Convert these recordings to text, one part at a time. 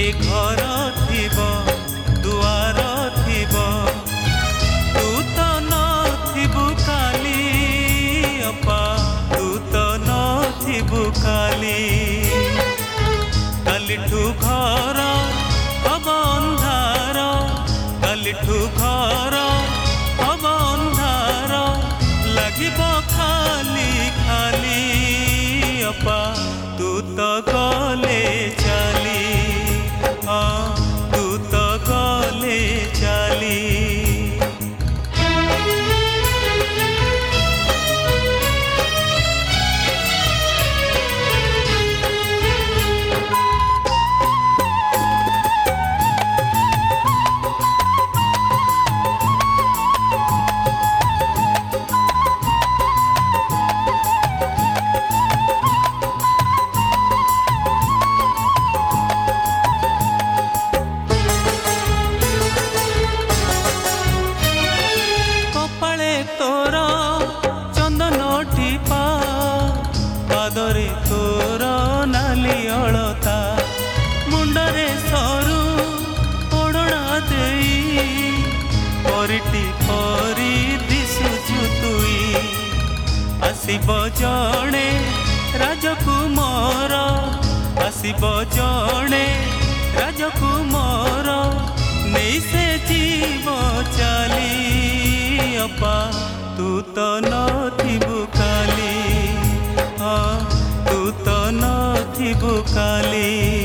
घर थिब दुआर थिब तू तो नथिबु काली अपा तू तो नथिबु काली कालिठू घर हब अंधार कालिठू घर हब अंधार लागिब खाली खाली अपा तू तो गले चली हाँ तू तो गले चली पादरे तोर नाली अलता मुंडरे सरू ओढ़ना देई परिटी परी दिशुचु तुई आसिब जणे राजकुमार आसिब जणे राजकुमार नहीं से जीव चली अपा तू तो नथिबु काली हाँ तू तो नथिबु काली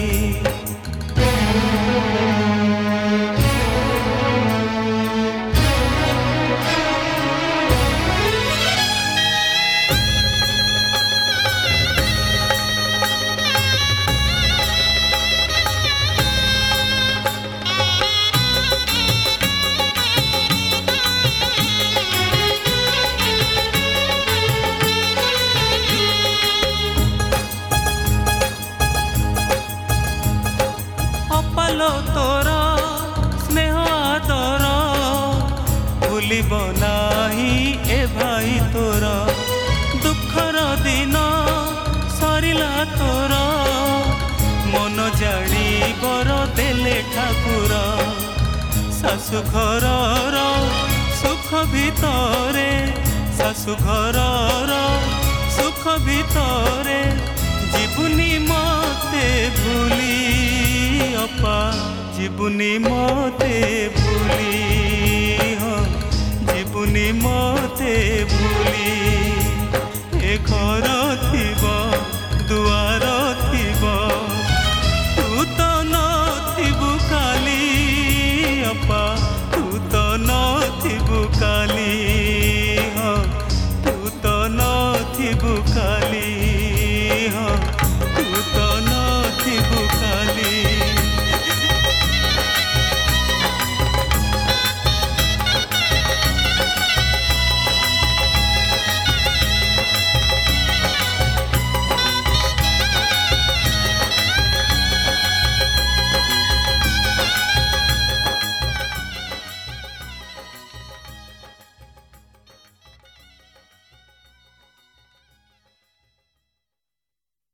तोर स्नेह आदर भूलिब नाही ए भाई तोर दुखर दिन सरिला तोर मन जानी बर देले ठाकुर शाशु घर सुख भितरे शाशु घर सुख भितरे जीवनी मते भूली अपा जीवनी